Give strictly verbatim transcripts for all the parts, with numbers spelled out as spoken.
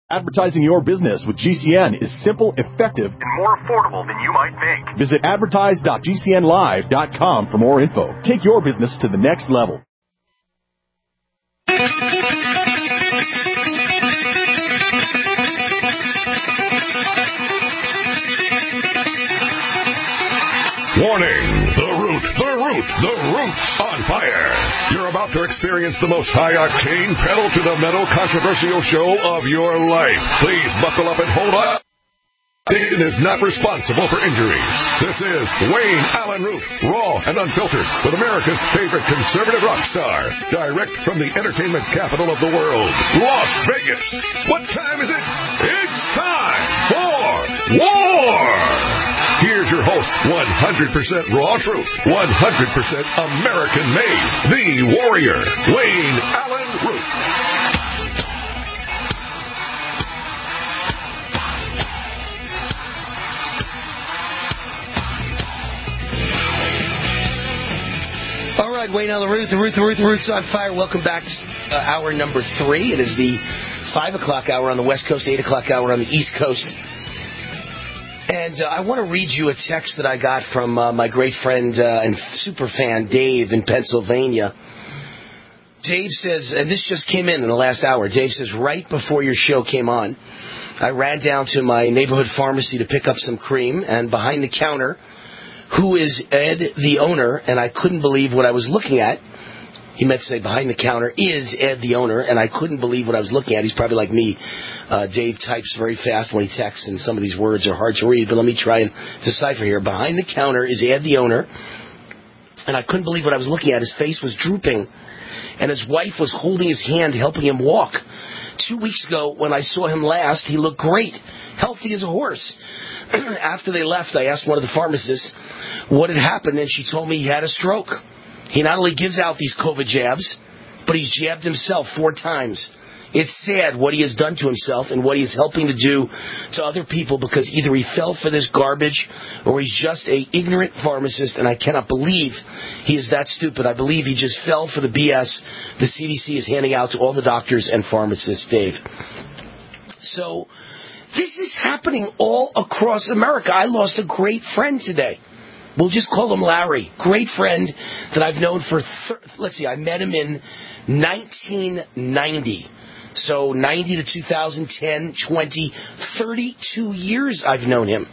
Advertising your business with G C N is simple, effective, and more affordable than you might think. Visit advertise dot g c n live dot com for more info. Take your business to the next level. Warning! The Root, the Root, the Root's on fire. You're about to experience the most high-octane, pedal-to-the-metal controversial show of your life. Please buckle up and hold on. Dayton is not responsible for injuries. This is Wayne Allen Root, raw and unfiltered, with America's favorite conservative rock star, direct from the entertainment capital of the world, Las Vegas. What time is it? It's time for war! Here's your host, one hundred percent raw truth, one hundred percent American-made, the warrior, Wayne Allen Root. All right, Wayne Allen Root, the Root, the Root, the Root's on fire. Welcome back to uh, hour number three. It is the five o'clock hour on the West Coast, eight o'clock hour on the East Coast. And uh, I want to read you a text that I got from uh, my great friend uh, and super fan, Dave, in Pennsylvania. Dave says, and this just came in in the last hour, Dave says, right before your show came on, I ran down to my neighborhood pharmacy to pick up some cream, and behind the counter, who is Ed, the owner, and I couldn't believe what I was looking at. He meant to say behind the counter is Ed, the owner, and I couldn't believe what I was looking at. He's probably like me. Uh, Dave types very fast when he texts, and some of these words are hard to read, but let me try and decipher here. Behind the counter is Ed, the owner, and I couldn't believe what I was looking at. His face was drooping, and his wife was holding his hand, helping him walk. Two weeks ago, when I saw him last, he looked great, healthy as a horse. After they left, I asked one of the pharmacists what had happened, and she told me he had a stroke. He not only gives out these COVID jabs, but he's jabbed himself four times. It's sad what he has done to himself and what he is helping to do to other people, because either he fell for this garbage or he's just a ignorant pharmacist, and I cannot believe he is that stupid. I believe he just fell for the B S the C D C is handing out to all the doctors and pharmacists, Dave. So this is happening all across America. I lost a great friend today. We'll just call him Larry. Great friend that I've known for, thir- let's see, I met him in nineteen ninety. So ninety to two thousand ten, twenty, thirty-two years I've known him.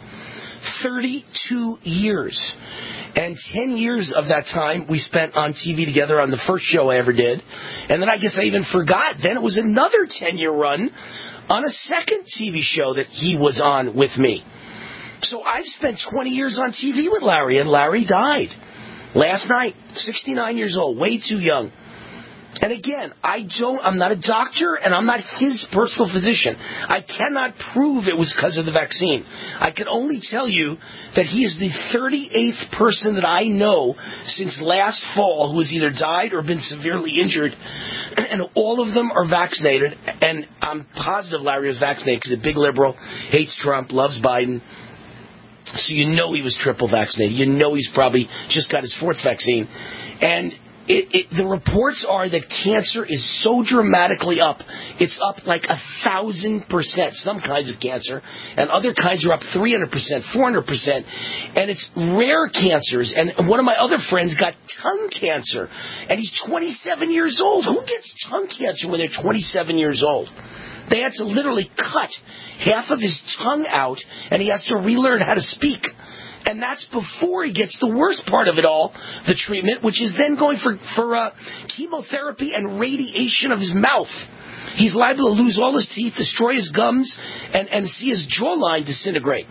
thirty-two years. And ten years of that time we spent on T V together on the first show I ever did. And then I guess I even forgot. Then it was another ten-year run on a second T V show that he was on with me. So I've spent twenty years on T V with Larry, and Larry died last night, sixty-nine years old, way too young. And again, I don't, I'm not a doctor, and I'm not his personal physician. I cannot prove it was because of the vaccine. I can only tell you that he is the thirty-eighth person that I know since last fall who has either died or been severely injured, and all of them are vaccinated. And I'm positive Larry was vaccinated because he's a big liberal, hates Trump, loves Biden. So you know he was triple vaccinated. You know he's probably just got his fourth vaccine. And it, it, the reports are that cancer is so dramatically up. It's up like a thousand percent, some kinds of cancer. And other kinds are up three hundred percent, four hundred percent. And it's rare cancers. And one of my other friends got tongue cancer. And he's twenty-seven years old. Who gets tongue cancer when they're twenty-seven years old? They had to literally cut half of his tongue out, and he has to relearn how to speak. And that's before he gets the worst part of it all, the treatment, which is then going for, for uh, chemotherapy and radiation of his mouth. He's liable to lose all his teeth, destroy his gums, and, and see his jawline disintegrate.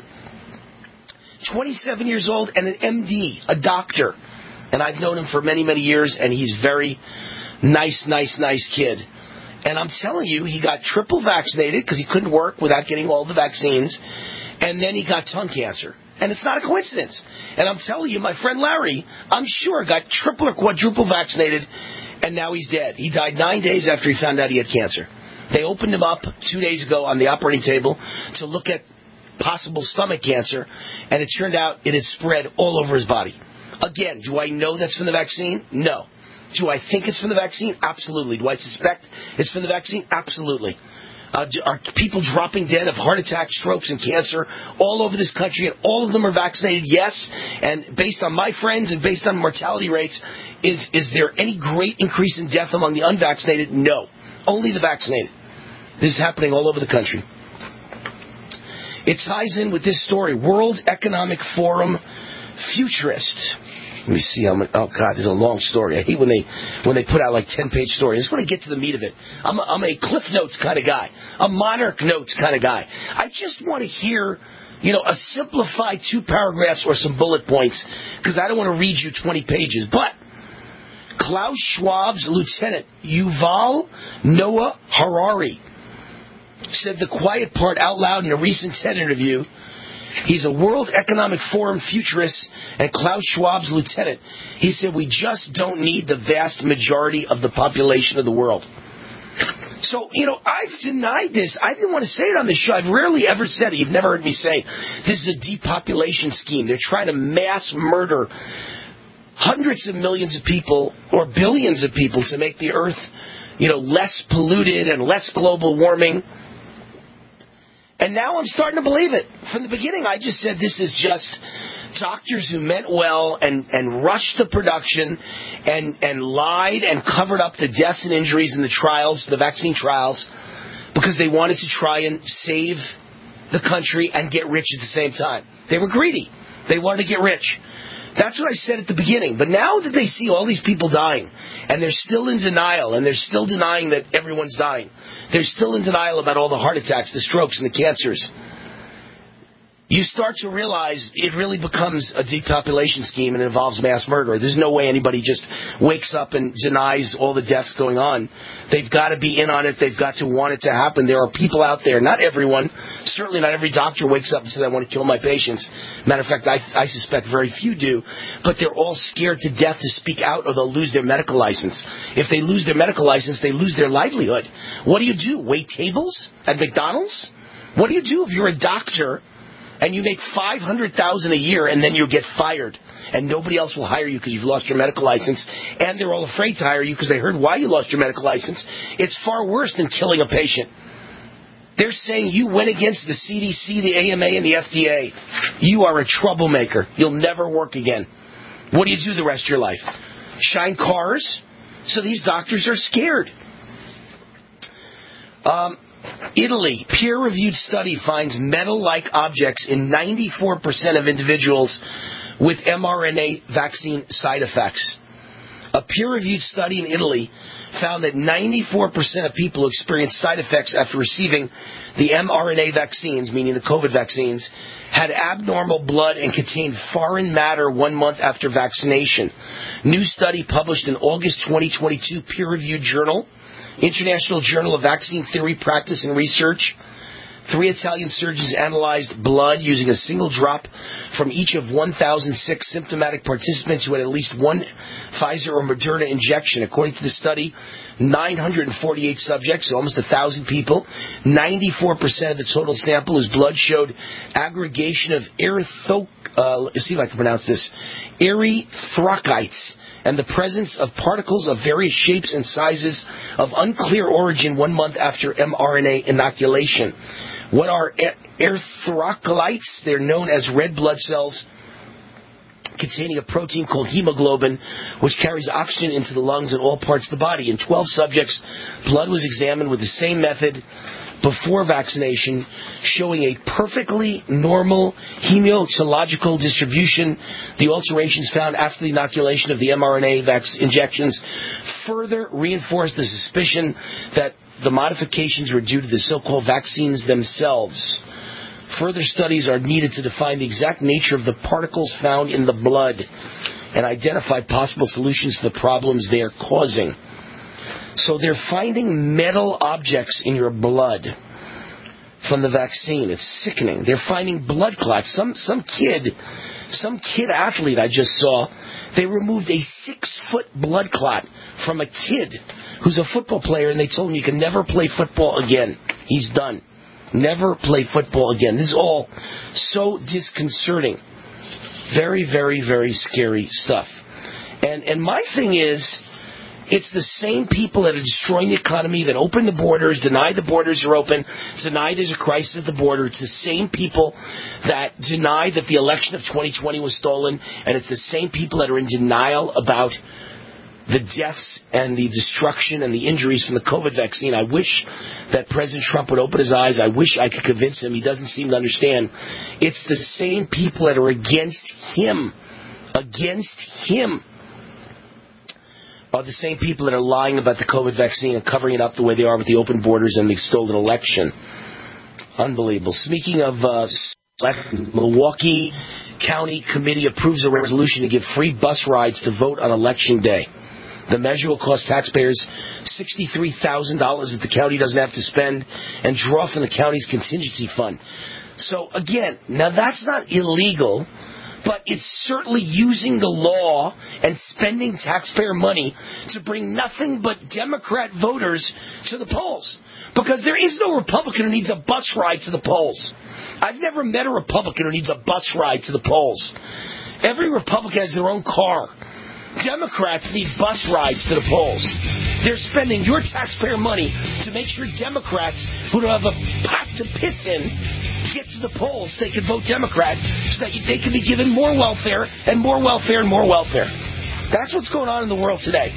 twenty-seven years old and an M D, a doctor. And I've known him for many, many years, and he's very nice, nice, nice kid. And I'm telling you, he got triple vaccinated because he couldn't work without getting all the vaccines. And then he got tongue cancer. And it's not a coincidence. And I'm telling you, my friend Larry, I'm sure, got triple or quadruple vaccinated, and now he's dead. He died nine days after he found out he had cancer. They opened him up two days ago on the operating table to look at possible stomach cancer, and it turned out it had spread all over his body. Again, do I know that's from the vaccine? No. Do I think it's from the vaccine? Absolutely. Do I suspect it's from the vaccine? Absolutely. Uh, are people dropping dead of heart attacks, strokes, and cancer all over this country, and all of them are vaccinated? Yes. And based on my friends and based on mortality rates, is is there any great increase in death among the unvaccinated? No. Only the vaccinated. This is happening all over the country. It ties in with this story. World Economic Forum futurist. Let me see how much. Oh God, there's a long story. I hate when they when they put out like ten page stories. I just want to get to the meat of it. I'm a, I'm a Cliff Notes kind of guy, a Monarch Notes kind of guy. I just want to hear, you know, a simplified two paragraphs or some bullet points, because I don't want to read you twenty pages. But Klaus Schwab's lieutenant Yuval Noah Harari said the quiet part out loud in a recent TED interview. He's a World Economic Forum futurist and Klaus Schwab's lieutenant. He said, we just don't need the vast majority of the population of the world. So, you know, I've denied this. I didn't want to say it on the show. I've rarely ever said it. You've never heard me say, this is a depopulation scheme. They're trying to mass murder hundreds of millions of people or billions of people to make the earth, you know, less polluted and less global warming. And now I'm starting to believe it. From the beginning, I just said this is just doctors who meant well and, and rushed the production and, and lied and covered up the deaths and injuries in the trials, the vaccine trials, because they wanted to try and save the country and get rich at the same time. They were greedy. They wanted to get rich. That's what I said at the beginning. But now that they see all these people dying, and they're still in denial, and they're still denying that everyone's dying, they're still in denial about all the heart attacks, the strokes, and the cancers, you start to realize it really becomes a depopulation scheme and it involves mass murder. There's no way anybody just wakes up and denies all the deaths going on. They've got to be in on it. They've got to want it to happen. There are people out there, not everyone, certainly not every doctor wakes up and says, I want to kill my patients. Matter of fact, I, I suspect very few do. But they're all scared to death to speak out or they'll lose their medical license. If they lose their medical license, they lose their livelihood. What do you do? Wait tables at McDonald's? What do you do if you're a doctor and you make five hundred thousand dollars a year and then you get fired and nobody else will hire you because you've lost your medical license, and they're all afraid to hire you because they heard why you lost your medical license? It's far worse than killing a patient. They're saying you went against the C D C, the A M A, and the F D A. You are a troublemaker. You'll never work again. What do you do the rest of your life? Shine cars? So these doctors are scared. Um... Italy, peer-reviewed study finds metal-like objects in ninety-four percent of individuals with mRNA vaccine side effects. A peer-reviewed study in Italy found that ninety-four percent of people who experienced side effects after receiving the mRNA vaccines, meaning the COVID vaccines, had abnormal blood and contained foreign matter one month after vaccination. New study published in August twenty twenty-two, peer-reviewed journal, International Journal of Vaccine Theory, Practice, and Research. Three Italian surgeons analyzed blood using a single drop from each of one thousand six symptomatic participants who had at least one Pfizer or Moderna injection. According to the study, nine hundred forty-eight subjects, so almost one thousand people, ninety-four percent of the total sample whose blood showed aggregation of erythro... Uh, let's see if I can pronounce this. erythrocytes, and the presence of particles of various shapes and sizes of unclear origin one month after mRNA inoculation. What are erythrocytes? They're known as red blood cells containing a protein called hemoglobin, which carries oxygen into the lungs and all parts of the body. In twelve subjects, blood was examined with the same method before vaccination, showing a perfectly normal hematological distribution. The alterations found after the inoculation of the mRNA vac- injections further reinforced the suspicion that the modifications were due to the so-called vaccines themselves. Further studies are needed to define the exact nature of the particles found in the blood and identify possible solutions to the problems they are causing. So they're finding metal objects in your blood from the vaccine. It's sickening. They're finding blood clots. Some some kid, some kid athlete I just saw, they removed a six-foot blood clot from a kid who's a football player, and they told him you can never play football again. He's done. Never play football again. This is all so disconcerting. Very, very, very scary stuff. And and my thing is, It's the same people that are destroying the economy, that open the borders, deny the borders are open, deny there's a crisis at the border. It's the same people that deny that the election of twenty twenty was stolen, and it's the same people that are in denial about the deaths and the destruction and the injuries from the COVID vaccine. I wish that President Trump would open his eyes. I wish I could convince him. He doesn't seem to understand. It's the same people that are against him, against him, are the same people that are lying about the COVID vaccine and covering it up the way they are with the open borders and the stolen election. Unbelievable. Speaking of uh, Milwaukee County Committee approves a resolution to give free bus rides to vote on Election Day. The measure will cost taxpayers sixty-three thousand dollars that the county doesn't have to spend and draw from the county's contingency fund. So, again, now that's not illegal, but it's certainly using the law and spending taxpayer money to bring nothing but Democrat voters to the polls. Because there is no Republican who needs a bus ride to the polls. I've never met a Republican who needs a bus ride to the polls. Every Republican has their own car. Democrats need bus rides to the polls. They're spending your taxpayer money to make sure Democrats who don't have a pot to piss in get to the polls so they can vote Democrat so that they can be given more welfare and more welfare and more welfare. That's what's going on in the world today.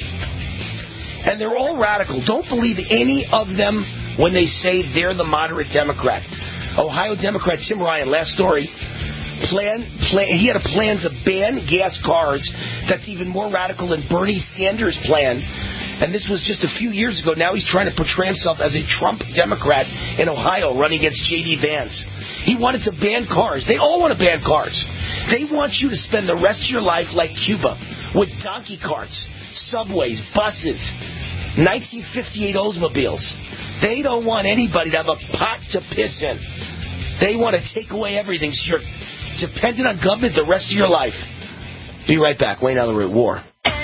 And they're all radical. Don't believe any of them when they say they're the moderate Democrat. Ohio Democrat Tim Ryan, last story, plan, plan, he had a plan to ban gas cars that's even more radical than Bernie Sanders' plan. And this was just a few years ago. Now he's trying to portray himself as a Trump Democrat in Ohio running against J D Vance. He wanted to ban cars. They all want to ban cars. They want you to spend the rest of your life like Cuba with donkey carts, subways, buses, nineteen fifty-eight Oldsmobiles. They don't want anybody to have a pot to piss in. They want to take away everything so you're dependent on government the rest of your life. Be right back. Wayne Allyn Root, War.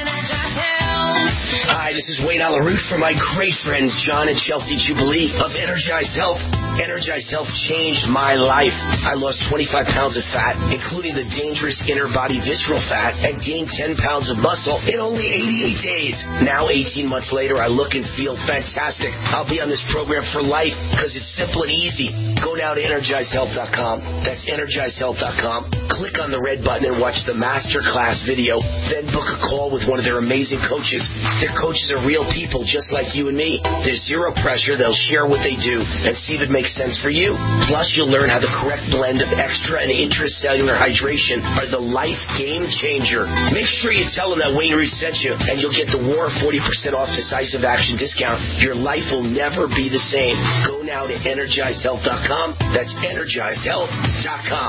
Hi, this is Wayne Allyn Root for my great friends John and Chelsea Jubilee of Energized Health. Energized Health changed my life. I lost twenty-five pounds of fat, including the dangerous inner body visceral fat, and gained ten pounds of muscle in only eighty-eight days. Now, eighteen months later, I look and feel fantastic. I'll be on this program for life because it's simple and easy. Go now to energized health dot com. That's energized health dot com. Click on the red button and watch the masterclass video. Then book a call with one of their amazing coaches. Their coaches are real people just like you and me. There's zero pressure. They'll share what they do and see if it makes sense for you. Plus, you'll learn how the correct blend of extra and intracellular hydration are the life game changer. Make sure you tell them that Wayne Root sent you, and you'll get the War forty percent off decisive action discount. Your life will never be the same. Go now to energized health dot com. That's energized health dot com.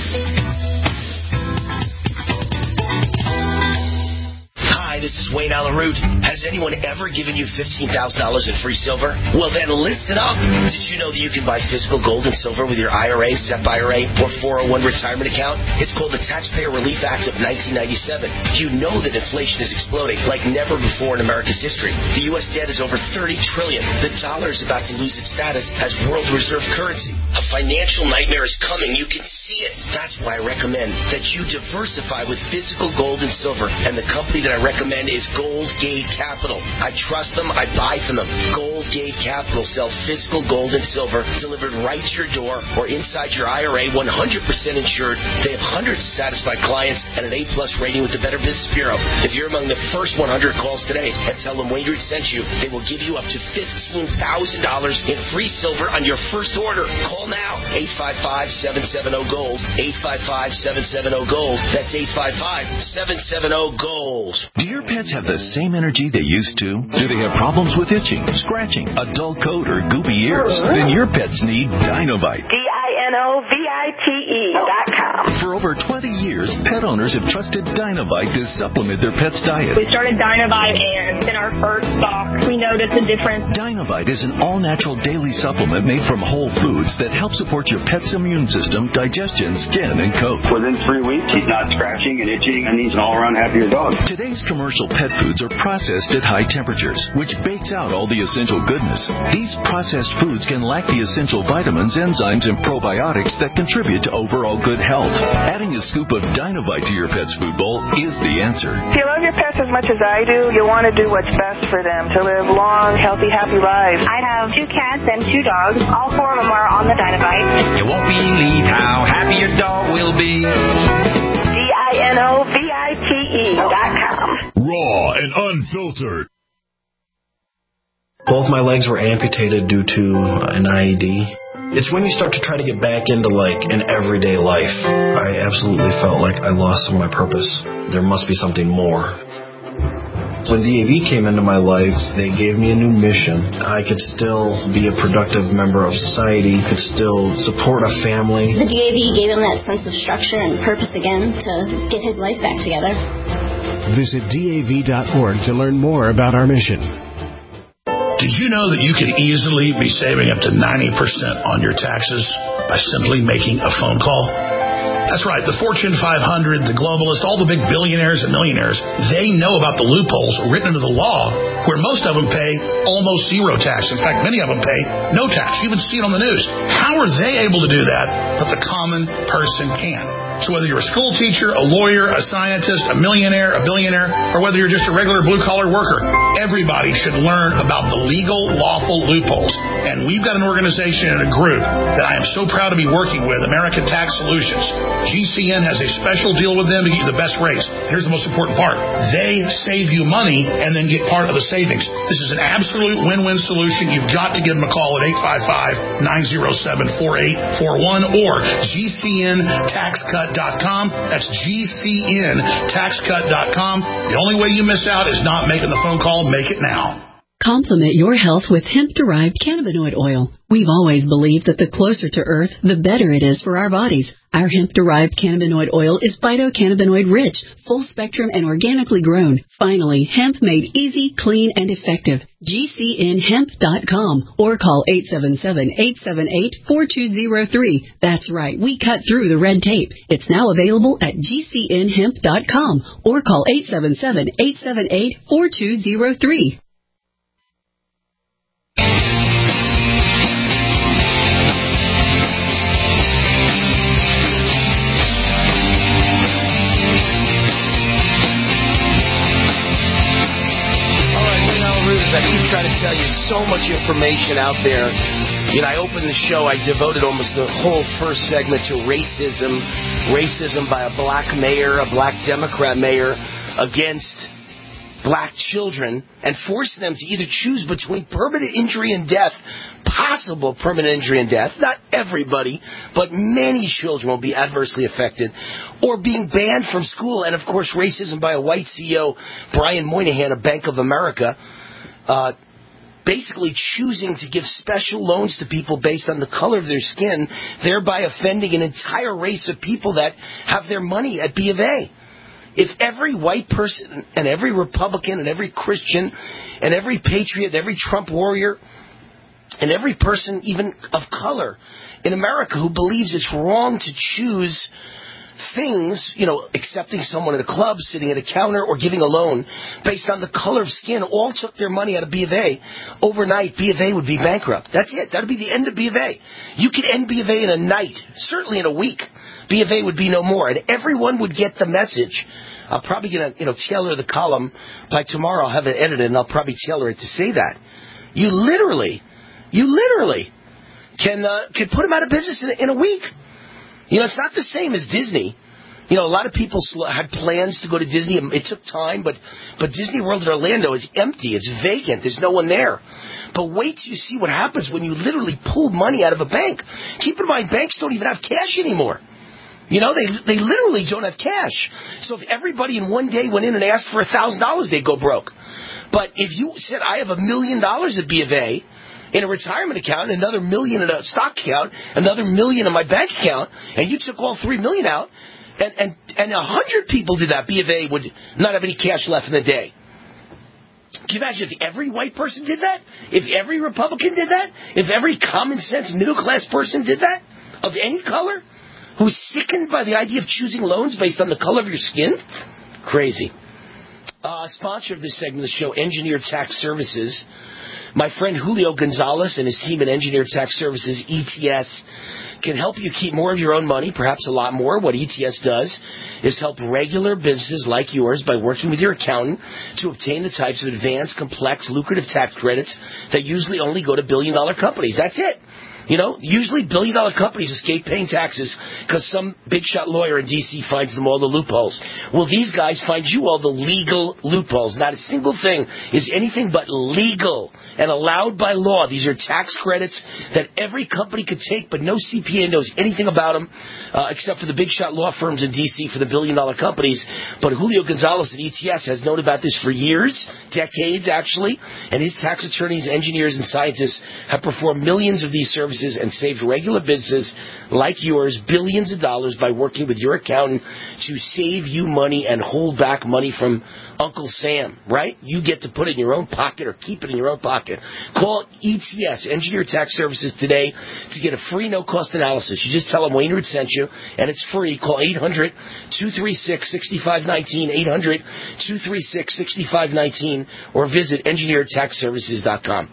Hi, this is Wayne Allyn Root. Has anyone ever given you fifteen thousand dollars in free silver? Well, then lift it up. Did you know that you can buy physical gold and silver with your I R A, S E P I R A, or four oh one retirement account? It's called the Taxpayer Relief Act of nineteen ninety-seven. You know that inflation is exploding like never before in America's history. The U S debt is over thirty trillion dollars. The dollar is about to lose its status as world reserve currency. A financial nightmare is coming. You can see it. That's why I recommend that you diversify with physical gold and silver. And the company that I recommend is Gold Gate Capital. I trust them. I buy from them. Gold Gate Capital sells physical gold and silver delivered right to your door or inside your I R A, one hundred percent insured. They have hundreds of satisfied clients and an A-plus rating with the Better Business Bureau. If you're among the first one hundred calls today and tell them Wayne Root sent you, they will give you up to fifteen thousand dollars in free silver on your first order. Call now. eight five five, seven seven zero, GOLD. eight five five, seven seven zero, GOLD. That's eight five five, seven seven zero, GOLD. Do your pets have the same energy they used to? Do they have problems with itching, scratching, a dull coat, or goopy ears? Then your pets need Dinovite. D I N O V I T E dot com. For over twenty years, pet owners have trusted Dinovite to supplement their pet's diet. We started Dinovite, and in our first stock, we noticed a difference. Dinovite is an all-natural daily supplement made from whole foods that help support your pet's immune system, digestion, skin, and coat. Within three weeks, he's not scratching and itching, and he's an all-around happier dog. Today's commercial pet foods are processed at high temperatures, which bakes out all the essential goodness. These processed foods can lack the essential vitamins, enzymes, and probiotics that contribute to overall good health. Adding a scoop of Dinovite to your pet's food bowl is the answer. If you love your pets as much as I do, you'll want to do what's best for them to live long, healthy, happy lives. I have two cats and two dogs. All four of them are on the Dinovite. You won't believe how happy your dog will be. D I N O V I T E dot com. Raw and unfiltered. Both my legs were amputated due to an I E D. It's when you start to try to get back into, like, an everyday life. I absolutely felt like I lost some of my purpose. There must be something more. When D A V came into my life, they gave me a new mission. I could still be a productive member of society, could still support a family. The D A V gave him that sense of structure and purpose again to get his life back together. Visit D A V dot org to learn more about our mission. Did you know that you could easily be saving up to ninety percent on your taxes by simply making a phone call? That's right. The Fortune five hundred, the globalists, all the big billionaires and millionaires, they know about the loopholes written into the law where most of them pay almost zero tax. In fact, many of them pay no tax. You even see it on the news. How are they able to do that, but the common person can? So whether you're a school teacher, a lawyer, a scientist, a millionaire, a billionaire, or whether you're just a regular blue-collar worker, everybody should learn about the legal, lawful loopholes. And we've got an organization and a group that I am so proud to be working with, American Tax Solutions. G C N has a special deal with them to get you the best rates. Here's the most important part. They save you money and then get part of the savings. This is an absolute win-win solution. You've got to give them a call at eight five five, nine oh seven, four eight four one or G C N tax cut dot com. That's G C N tax cut dot com. The only way you miss out is not making the phone call. Make it now. Complement your health with hemp-derived cannabinoid oil. We've always believed that the closer to Earth, the better it is for our bodies. Our hemp-derived cannabinoid oil is phytocannabinoid-rich, full-spectrum, and organically grown. Finally, hemp made easy, clean, and effective. G C N hemp dot com or call eight seven seven, eight seven eight, four two zero three. That's right, we cut through the red tape. It's now available at G C N hemp dot com or call eight seven seven, eight seven eight, four two zero three. I keep trying to tell you, so much information out there. You know, I opened the show, I devoted almost the whole first segment to racism. Racism by a black mayor, a black Democrat mayor, against black children, and forcing them to either choose between permanent injury and death, possible permanent injury and death, not everybody, but many children will be adversely affected, or being banned from school. And, of course, racism by a white C E O, Brian Moynihan of Bank of America, Uh, basically choosing to give special loans to people based on the color of their skin, thereby offending an entire race of people that have their money at B of A. If every white person and every Republican and every Christian and every patriot, every Trump warrior, and every person even of color in America who believes it's wrong to choose things, you know, accepting someone at a club, sitting at a counter, or giving a loan based on the color of skin, all took their money out of B of A, overnight, B of A would be bankrupt. That's it. That would be the end of B of A. You could end B of A in a night, certainly in a week. B of A would be no more, and everyone would get the message. I'm probably going to, you know, tailor the column. By tomorrow, I'll have it edited, and I'll probably tailor it to say that. You literally, you literally can uh, can put them out of business in a, in a week. You know, it's not the same as Disney. You know, a lot of people had plans to go to Disney. It took time, but but Disney World in Orlando is empty. It's vacant. There's no one there. But wait till you see what happens when you literally pull money out of a bank. Keep in mind, banks don't even have cash anymore. You know, they they literally don't have cash. So if everybody in one day went in and asked for one thousand dollars, they'd go broke. But if you said, I have a million dollars at B of A in a retirement account, another million in a stock account, another million in my bank account, and you took all three million out, and and and a hundred people did that, B of A would not have any cash left in the day. Can you imagine if every white person did that? If every Republican did that? If every common sense middle class person did that? Of any color? Who's sickened by the idea of choosing loans based on the color of your skin? Crazy. Uh, sponsor of this segment of the show, Engineer Tax Services. My friend Julio Gonzalez and his team at Engineered Tax Services, E T S, can help you keep more of your own money, perhaps a lot more. What E T S does is help regular businesses like yours by working with your accountant to obtain the types of advanced, complex, lucrative tax credits that usually only go to billion-dollar companies. That's it. You know, usually billion-dollar companies escape paying taxes because some big-shot lawyer in D C finds them all the loopholes. Well, these guys find you all the legal loopholes. Not a single thing is anything but legal and allowed by law. These are tax credits that every company could take, but no C P A knows anything about them uh, except for the big-shot law firms in D C for the billion-dollar companies. But Julio Gonzalez at E T S has known about this for years, decades actually, and his tax attorneys, engineers, and scientists have performed millions of these services and saved regular businesses like yours billions of dollars by working with your accountant to save you money and hold back money from Uncle Sam, right? You get to put it in your own pocket or keep it in your own pocket. Call E T S, Engineered Tax Services, today to get a free no-cost analysis. You just tell them Wayne Root sent you, and it's free. Call eight hundred, two three six, six five one nine, eight hundred, two three six, six five one nine, or visit engineered tax services dot com.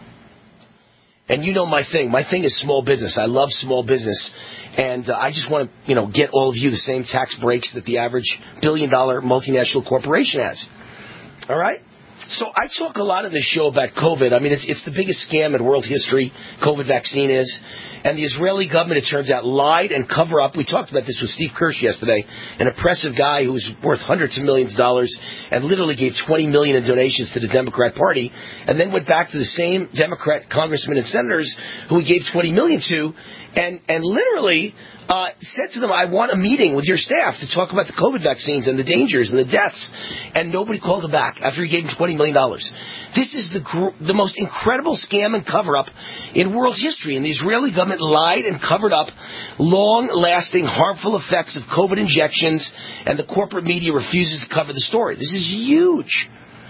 And you know my thing. My thing is small business. I love small business. And uh, I just want to, you know, get all of you the same tax breaks that the average billion-dollar multinational corporation has. All right? So I talk a lot in this show about COVID. I mean, it's it's the biggest scam in world history, COVID vaccine is. And the Israeli government, it turns out, lied and cover up. We talked about this with Steve Kirsch yesterday, an oppressive guy who was worth hundreds of millions of dollars and literally gave twenty million dollars in donations to the Democrat Party, and then went back to the same Democrat congressmen and senators who he gave twenty million dollars to, and, and literally uh, said to them, I want a meeting with your staff to talk about the COVID vaccines and the dangers and the deaths. And nobody called him back after he gave him twenty million dollars. This is the gr- the most incredible scam and cover-up in world history. And the Israeli government lied and covered up long-lasting harmful effects of COVID injections, and the corporate media refuses to cover the story. This is huge.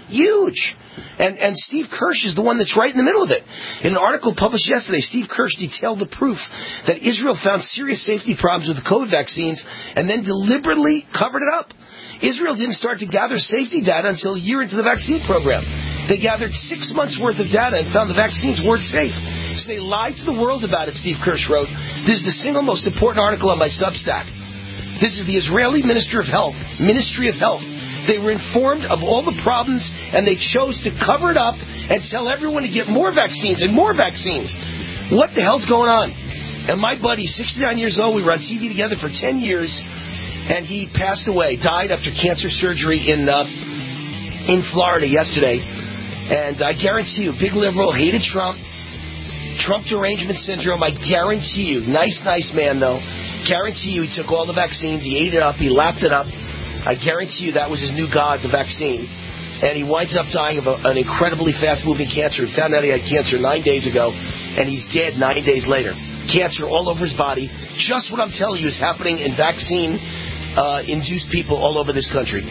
Huge. And and Steve Kirsch is the one that's right in the middle of it. In an article published yesterday, Steve Kirsch detailed the proof that Israel found serious safety problems with the COVID vaccines and then deliberately covered it up. Israel didn't start to gather safety data until a year into the vaccine program. They gathered six months' worth of data and found the vaccines weren't safe. So they lied to the world about it, Steve Kirsch wrote. This is the single most important article on my Substack. This is the Israeli Minister of Health, Ministry of Health. They were informed of all the problems, and they chose to cover it up and tell everyone to get more vaccines and more vaccines. What the hell's going on? And my buddy, sixty-nine years old, we were on T V together for ten years, and he passed away, died after cancer surgery in uh, in Florida yesterday. And I guarantee you, big liberal, hated Trump, Trump derangement syndrome, I guarantee you, nice, nice man though, guarantee you he took all the vaccines, he ate it up, he lapped it up. I guarantee you that was his new god, the vaccine. And he winds up dying of a, an incredibly fast-moving cancer. He found out he had cancer nine days ago, and he's dead nine days later. Cancer all over his body. Just what I'm telling you is happening in vaccine-induced uh, people all over this country.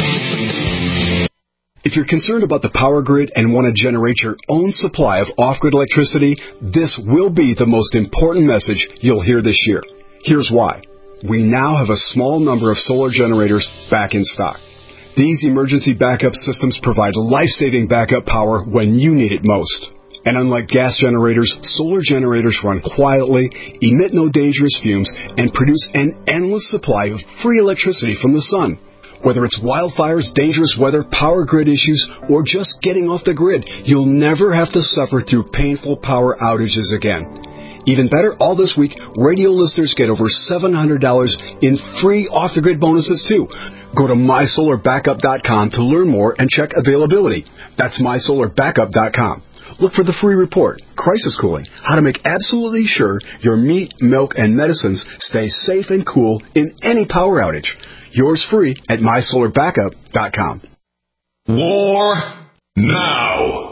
If you're concerned about the power grid and want to generate your own supply of off-grid electricity, this will be the most important message you'll hear this year. Here's why. We now have a small number of solar generators back in stock. These emergency backup systems provide life-saving backup power when you need it most. And unlike gas generators, solar generators run quietly, emit no dangerous fumes, and produce an endless supply of free electricity from the sun. Whether it's wildfires, dangerous weather, power grid issues, or just getting off the grid, you'll never have to suffer through painful power outages again. Even better, all this week, radio listeners get over seven hundred dollars in free off-the-grid bonuses, too. Go to my solar backup dot com to learn more and check availability. That's my solar backup dot com. Look for the free report, Crisis Cooling, how to make absolutely sure your meat, milk, and medicines stay safe and cool in any power outage. Yours free at my solar backup dot com. War now.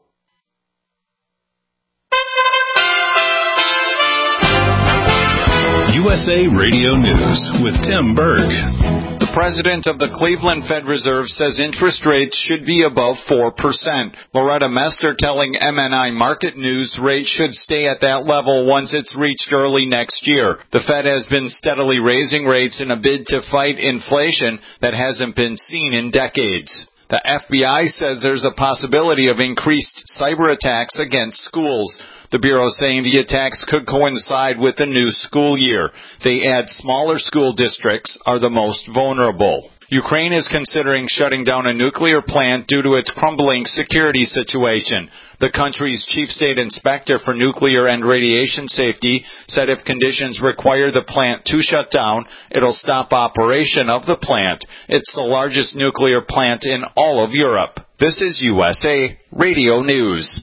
U S A Radio News with Tim Berg. The president of the Cleveland Fed Reserve says interest rates should be above four percent. Loretta Mester telling M N I Market News rates should stay at that level once it's reached early next year. The Fed has been steadily raising rates in a bid to fight inflation that hasn't been seen in decades. The F B I says there's a possibility of increased cyber attacks against schools. The Bureau saying the attacks could coincide with the new school year. They add smaller school districts are the most vulnerable. Ukraine is considering shutting down a nuclear plant due to its crumbling security situation. The country's chief state inspector for nuclear and radiation safety said if conditions require the plant to shut down, it'll stop operation of the plant. It's the largest nuclear plant in all of Europe. This is U S A Radio News.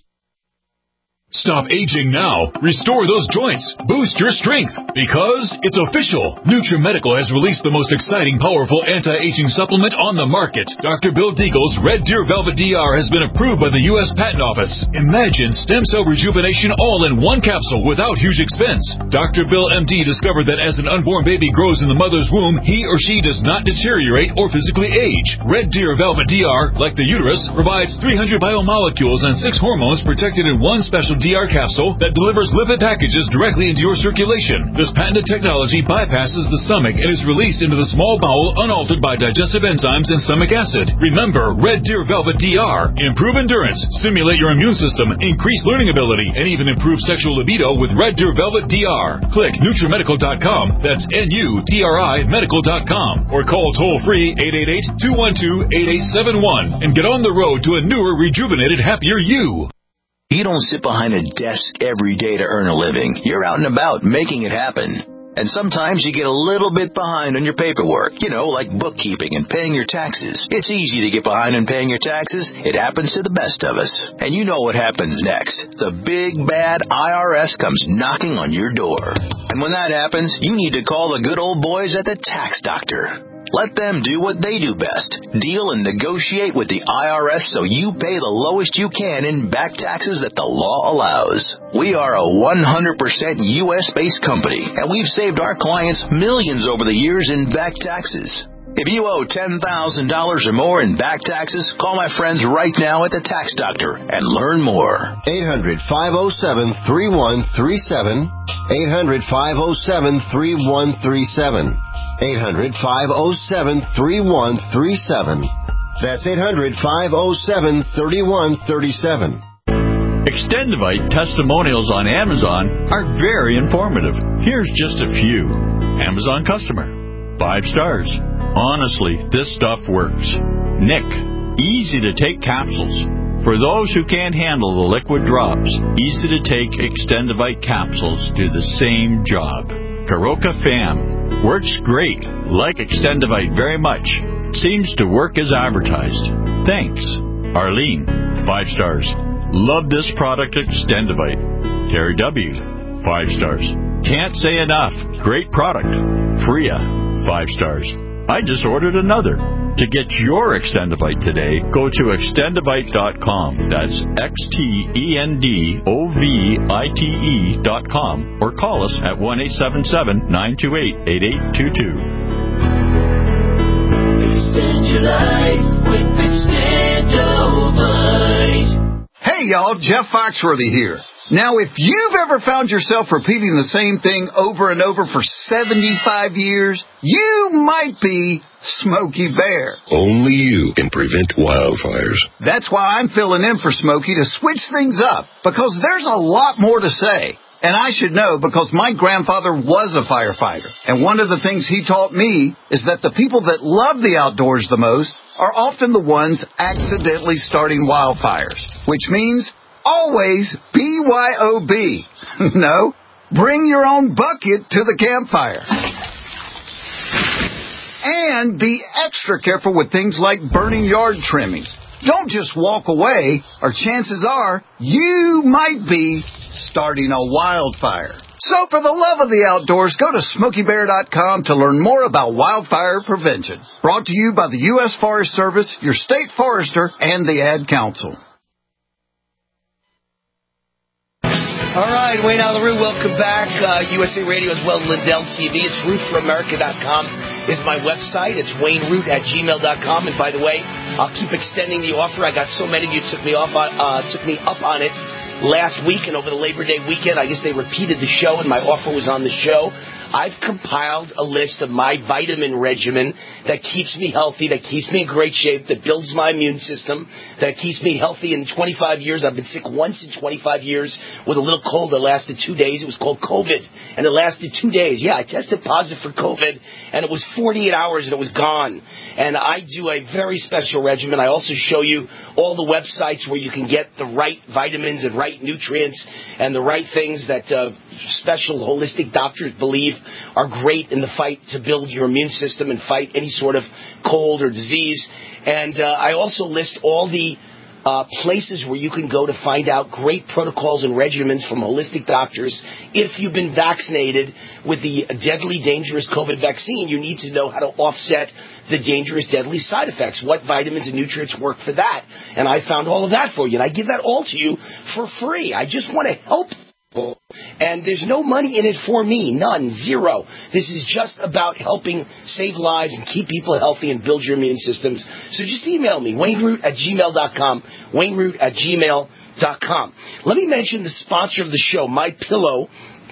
Stop aging now. Restore those joints. Boost your strength. Because it's official. NutriMedical has released the most exciting, powerful anti-aging supplement on the market. Doctor Bill Deagle's Red Deer Velvet D R has been approved by the U S Patent Office. Imagine stem cell rejuvenation all in one capsule without huge expense. Doctor Bill M D discovered that as an unborn baby grows in the mother's womb, he or she does not deteriorate or physically age. Red Deer Velvet D R, like the uterus, provides three hundred biomolecules and six hormones protected in one special D R capsule that delivers lipid packages directly into your circulation. This patented technology bypasses the stomach and is released into the small bowel unaltered by digestive enzymes and stomach acid. Remember, Red Deer Velvet D R. Improve endurance, stimulate your immune system, increase learning ability, and even improve sexual libido with Red Deer Velvet D R. Click NutriMedical dot com. That's N U T R I medical dot com. Or call toll-free eight eight eight, two one two, eight eight seven one and get on the road to a newer, rejuvenated, happier you. You don't sit behind a desk every day to earn a living. You're out and about making it happen. And sometimes you get a little bit behind on your paperwork, you know, like bookkeeping and paying your taxes. It's easy to get behind on paying your taxes. It happens to the best of us. And you know what happens next. The big, bad I R S comes knocking on your door. And when that happens, you need to call the good old boys at the Tax Doctor. Let them do what they do best. Deal and negotiate with the I R S so you pay the lowest you can in back taxes that the law allows. We are a one hundred percent U S-based company, and we've saved our clients millions over the years in back taxes. If you owe ten thousand dollars or more in back taxes, call my friends right now at the Tax Doctor and learn more. eight hundred, five oh seven, three one three seven. eight hundred, five oh seven, three one three seven. eight hundred, five oh seven, three one three seven. That's eight hundred, five oh seven, three one three seven. Extendivite testimonials on Amazon are very informative. Here's just a few. Amazon customer. Five stars. Honestly, this stuff works. Nick. Easy to take capsules. For those who can't handle the liquid drops, easy to take Extendivite capsules do the same job. Karoka Fam. Works great. Like Extendivite very much. Seems to work as advertised. Thanks. Arlene. Five stars. Love this product Extendivite. Terry W. Five stars. Can't say enough. Great product. Freya. Five stars. I just ordered another. To get your Extendivite today, go to extendivite dot com. That's X T E N D O V I T E dot com. Or call us at one eight seven seven, nine two eight, eight eight two two. Extend your life with Extendivite. Hey y'all, Jeff Foxworthy here. Now, if you've ever found yourself repeating the same thing over and over for seventy-five years, you might be Smokey Bear. Only you can prevent wildfires. That's why I'm filling in for Smokey to switch things up, because there's a lot more to say. And I should know because my grandfather was a firefighter. And one of the things he taught me is that the people that love the outdoors the most are often the ones accidentally starting wildfires, which means always B Y O B. No, bring your own bucket to the campfire. And be extra careful with things like burning yard trimmings. Don't just walk away, or chances are you might be starting a wildfire. So for the love of the outdoors, go to smokey bear dot com to learn more about wildfire prevention. Brought to you by the U S Forest Service, your state forester, and the Ad Council. All right, Wayne Alaru, welcome back. Uh, U S A Radio as well, Lindell T V. It's root for america dot com is my website. It's wayne root at gmail dot com. And by the way, I'll keep extending the offer. I got so many of you took me off on, uh, took me up on it last week and over the Labor Day weekend. I guess they repeated the show and my offer was on the show. I've compiled a list of my vitamin regimen that keeps me healthy, that keeps me in great shape, that builds my immune system, that keeps me healthy. In twenty-five years, I've been sick once in twenty-five years with a little cold that lasted two days. It was called COVID, and it lasted two days. Yeah, I tested positive for COVID, and it was forty-eight hours, and it was gone. And I do a very special regimen. I also show you all the websites where you can get the right vitamins and right nutrients and the right things that uh, special holistic doctors believe are great in the fight to build your immune system and fight any sort of cold or disease. And uh, I also list all the Uh, places where you can go to find out great protocols and regimens from holistic doctors. If you've been vaccinated with the deadly, dangerous COVID vaccine, you need to know how to offset the dangerous, deadly side effects. What vitamins and nutrients work for that? And I found all of that for you. And I give that all to you for free. I just want to help people. And there's no money in it for me. None. Zero. This is just about helping save lives and keep people healthy and build your immune systems. So just email me, wayne root at gmail dot com, wayne root at gmail dot com. Let me mention the sponsor of the show, My Pillow.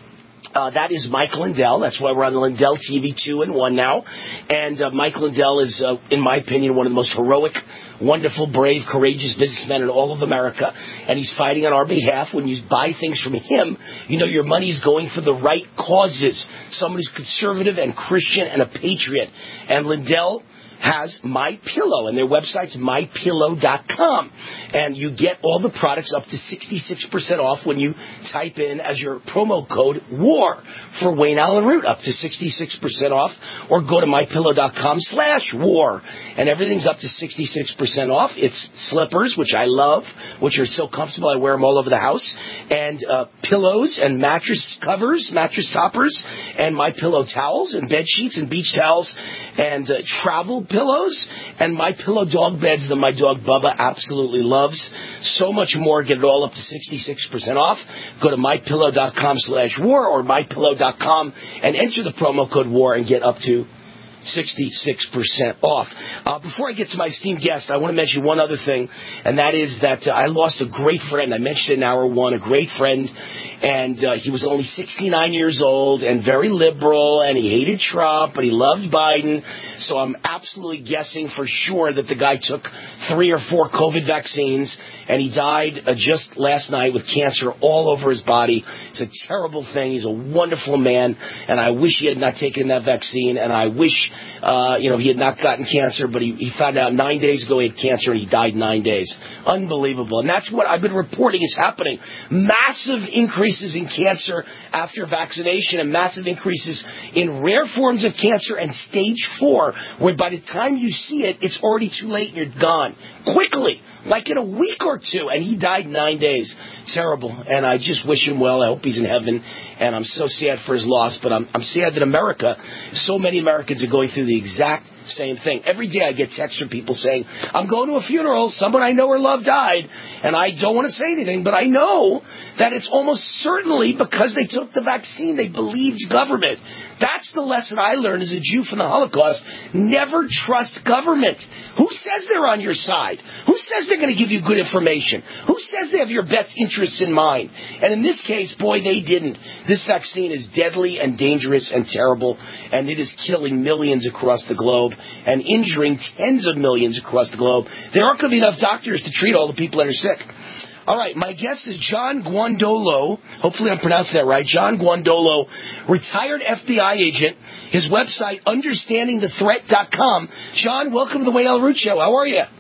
Uh, that is Mike Lindell. That's why we're on the Lindell T V two and one now. And uh, Mike Lindell is, uh, in my opinion, one of the most heroic, wonderful, brave, courageous businessmen in all of America. And he's fighting on our behalf. When you buy things from him, you know your money's going for the right causes. Someone who's conservative and Christian and a patriot. And Lindell has My Pillow, and their website's my pillow dot com. And you get all the products up to sixty-six percent off when you type in as your promo code WAR for Wayne Allen Root, up to sixty-six percent off, or go to my pillow dot com slash war, and everything's up to sixty-six percent off. It's slippers, which I love, which are so comfortable, I wear them all over the house, and uh, pillows and mattress covers, mattress toppers, and My Pillow towels and bed sheets and beach towels, and uh, travel pillows, and My Pillow dog beds that my dog Bubba absolutely loves. So much more. Get it all up to sixty-six percent off. Go to my pillow dot com slash war or my pillow dot com and enter the promo code WAR and get up to sixty-six percent off. Uh, before I get to my esteemed guest, I want to mention one other thing, and that is that uh, I lost a great friend. I mentioned in hour one, a great friend, and uh, he was only sixty-nine years old and very liberal, and he hated Trump, but he loved Biden. So I'm absolutely guessing for sure that the guy took three or four COVID vaccines, and he died uh, just last night with cancer all over his body. It's a terrible thing. He's a wonderful man, and I wish he had not taken that vaccine, and I wish, uh, you know, he had not gotten cancer, but he, he found out nine days ago he had cancer, and he died nine days. Unbelievable. And that's what I've been reporting is happening. Massive increases in cancer after vaccination, and massive increases in rare forms of cancer and stage four, where by the time you see it, it's already too late and you're gone. Quickly. Like in a week or two, and he died nine days. Terrible, and I just wish him well. I hope he's in heaven, and I'm so sad for his loss, but I'm, I'm sad that America, so many Americans are going through the exact same thing. Every day I get texts from people saying, I'm going to a funeral, someone I know or love died, and I don't want to say anything, but I know that it's almost certainly because they took the vaccine. They believed government. That's the lesson I learned as a Jew from the Holocaust. Never trust government. Who says they're on your side? Who says they're going to give you good information? Who says they have your best interests in mind? And in this case, boy, they didn't. This vaccine is deadly and dangerous and terrible, and it is killing millions across the globe and injuring tens of millions across the globe. There aren't going to be enough doctors to treat all the people that are sick. All right, my guest is John Guandolo. Hopefully I'm pronouncing that right. John Guandolo, retired F B I agent. His website, understanding the threat dot com. John, welcome to the Wayne Allen Root Show. How are you?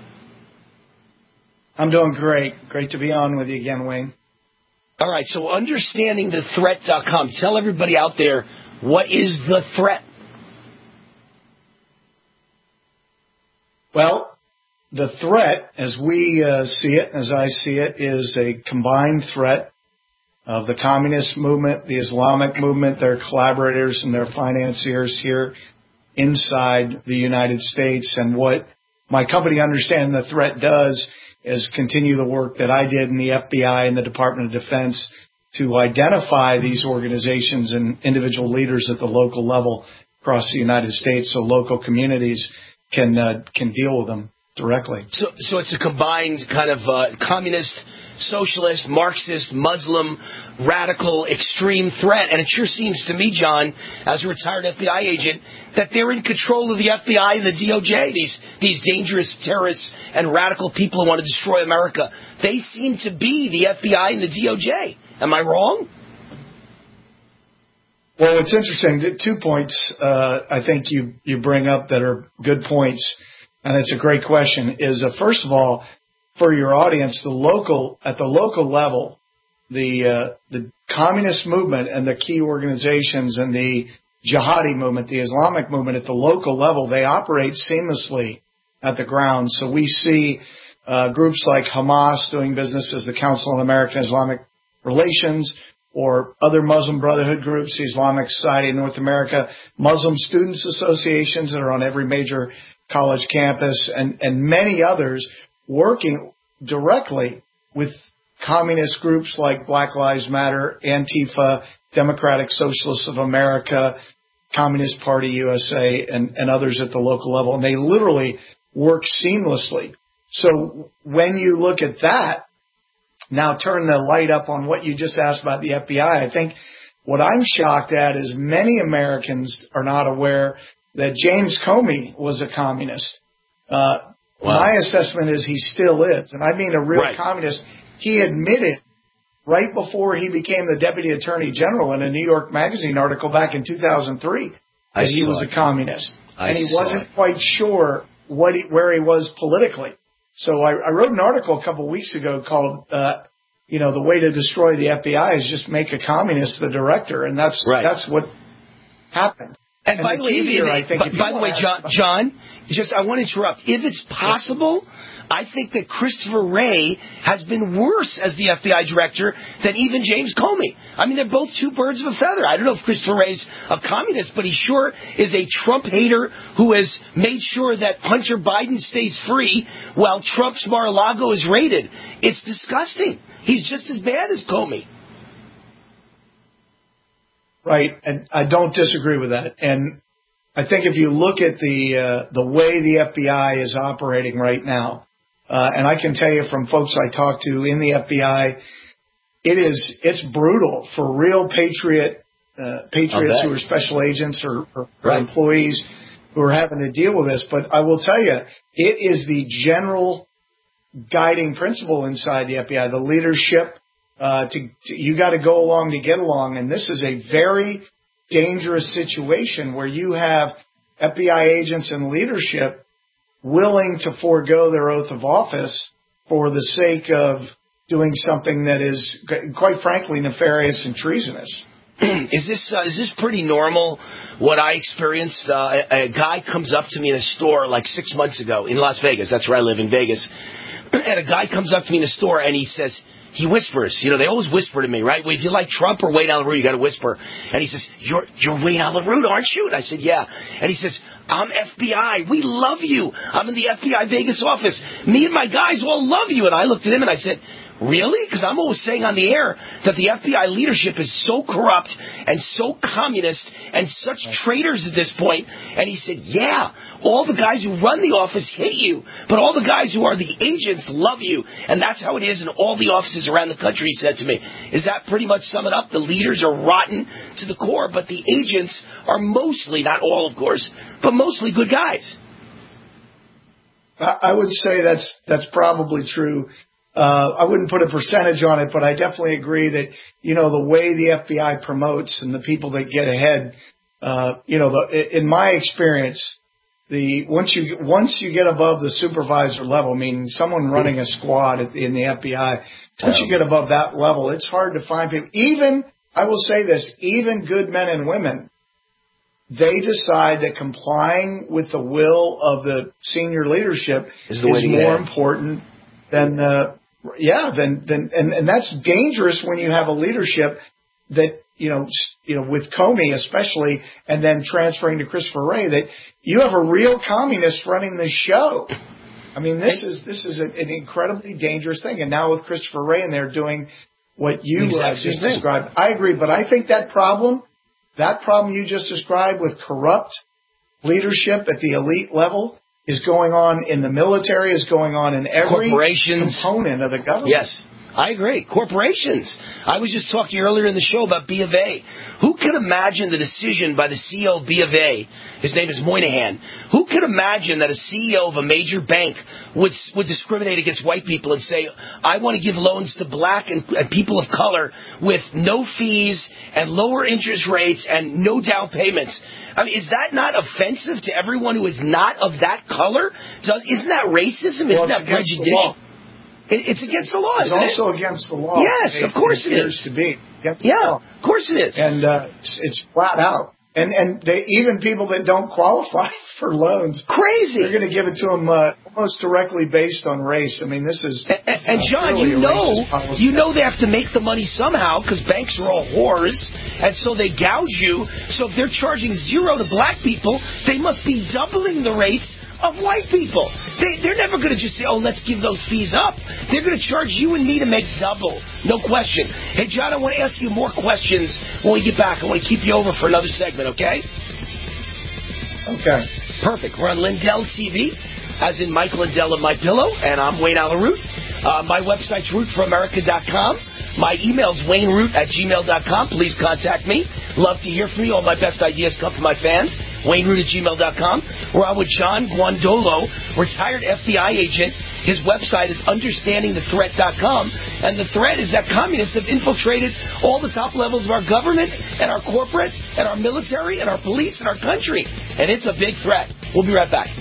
I'm doing great. Great to be on with you again, Wayne. All right, so understanding the threat dot com. Tell everybody out there, what is the threat? Well, the threat, as we uh, see it, as I see it, is a combined threat of the communist movement, the Islamic movement, their collaborators and their financiers here inside the United States. And what my company, Understanding the Threat, does is continue the work that I did in the F B I and the Department of Defense to identify these organizations and individual leaders at the local level across the United States so local communities can uh, can deal with them. directly. So, so it's a combined kind of uh, communist, socialist, Marxist, Muslim, radical, extreme threat. And it sure seems to me, John, as a retired F B I agent, that they're in control of the F B I and the D O J, these, these dangerous terrorists and radical people who want to destroy America. They seem to be the F B I and the D O J. Am I wrong? Well, it's interesting. Two points uh, I think you, you bring up that are good points, and it's a great question, is uh, first of all, for your audience, the local at the local level, the uh, the communist movement and the key organizations and the jihadi movement, the Islamic movement at the local level, they operate seamlessly at the ground. So we see uh, groups like Hamas doing business as the Council on American Islamic Relations, or other Muslim Brotherhood groups, the Islamic Society of North America, Muslim Students Associations that are on every major college campus, and, and many others working directly with communist groups like Black Lives Matter, Antifa, Democratic Socialists of America, Communist Party U S A, and, and others at the local level. And they literally work seamlessly. So when you look at that, now turn the light up on what you just asked about the F B I. I think what I'm shocked at is many Americans are not aware that James Comey was a communist. Uh, wow. My assessment is he still is, and I mean a real right. communist. He admitted right before he became the Deputy Attorney General in a New York Magazine article back in two thousand three that he was it. a communist. I and he wasn't it. quite sure what he, where he was politically. So I, I wrote an article a couple of weeks ago called, uh, you know, the way to destroy the F B I is just make a communist the director, and that's right. that's what happened. And, and by the way, here, I think, by, by the way, John, John, just I want to interrupt. If it's possible, I think that Christopher Wray has been worse as the F B I director than even James Comey. I mean, they're both two birds of a feather. I don't know if Christopher Wray's a communist, but he sure is a Trump hater who has made sure that Hunter Biden stays free while Trump's Mar-a-Lago is raided. It's disgusting. He's just as bad as Comey. Right, and I don't disagree with that. And I think if you look at the uh, the way the F B I is operating right now, uh, and I can tell you from folks I talk to in the F B I, it is it's brutal for real patriot uh, patriots who are special agents or, or, right. or employees who are having to deal with this. But I will tell you, it is the general guiding principle inside the F B I, the leadership. Uh, to, to you got to go along to get along, and this is a very dangerous situation where you have F B I agents and leadership willing to forego their oath of office for the sake of doing something that is, quite frankly, nefarious and treasonous. Is this uh, is this pretty normal? What I experienced, uh, a, a guy comes up to me in a store like six months ago in Las Vegas. That's where I live, in Vegas. And a guy comes up to me in the store and he says, he whispers, you know, they always whisper to me, right? Well, if you like Trump or Wayne Allyn Root, you got to whisper. And he says, you're you're Wayne Allyn Root, aren't you? And I said, yeah. And he says, I'm F B I. We love you. I'm in the F B I Vegas office. Me and my guys all love you. And I looked at him and I said, really? Because I'm always saying on the air that the F B I leadership is so corrupt and so communist and such traitors at this point. And he said, yeah, all the guys who run the office hate you, but all the guys who are the agents love you. And that's how it is in all the offices around the country, he said to me. Is that pretty much sum it up? The leaders are rotten to the core, but the agents are mostly, not all of course, but mostly good guys. I would say that's that's probably true. Uh, I wouldn't put a percentage on it, but I definitely agree that, you know, the way the F B I promotes and the people that get ahead, uh, you know, the, in my experience, the, once you, once you get above the supervisor level, meaning someone running a squad in the F B I, once you get above that level, it's hard to find people. Even, I will say this, even good men and women, they decide that complying with the will of the senior leadership is, is more important than, uh, Yeah, then, then, and, and that's dangerous when you have a leadership that, you know, you know, with Comey especially, and then transferring to Christopher Wray, that you have a real communist running the show. I mean, this is, this is a, an incredibly dangerous thing. And now with Christopher Wray and they're doing what you uh, just described. I agree, but I think that problem, that problem you just described with corrupt leadership at the elite level is going on in the military, is going on in every component of the government. Yes. I agree. Corporations. I was just talking earlier in the show about B of A. Who could imagine the decision by the C E O of B of A, his name is Moynihan, who could imagine that a C E O of a major bank would would discriminate against white people and say, I want to give loans to black and, and people of color with no fees and lower interest rates and no down payments? I mean, is that not offensive to everyone who is not of that color? Does, isn't that racism? Isn't Well, that prejudicial? It's against the law, It's isn't also it? against the law. Yes, it, of course it it appears is. to be. Against yeah, the law. of course it is. And uh, it's, it's flat out. And and they, even people that don't qualify for loans, crazy. They're going to give it to them uh, almost directly based on race. I mean, this is and, and uh, John, really you know, you know they have to make the money somehow because banks are all whores, and so they gouge you. So if they're charging zero to black people, they must be doubling the rates of white people. They, they're never going to just say, oh, let's give those fees up. They're going to charge you and me to make double. No question. Hey, John, I want to ask you more questions when we get back. I want to keep you over for another segment, okay? Okay. Perfect. We're on Lindell T V, as in Mike Lindell of My Pillow, and I'm Wayne Allyn Root. Uh, my website's root for america dot com. My email's wayne root at gmail dot com. Please contact me. Love to hear from you. All my best ideas come from my fans. wayne root at gmail dot com. We're on with John Guandolo, retired F B I agent. His website is understanding the threat dot com. And the threat is that communists have infiltrated all the top levels of our government and our corporate and our military and our police and our country. And it's a big threat. We'll be right back.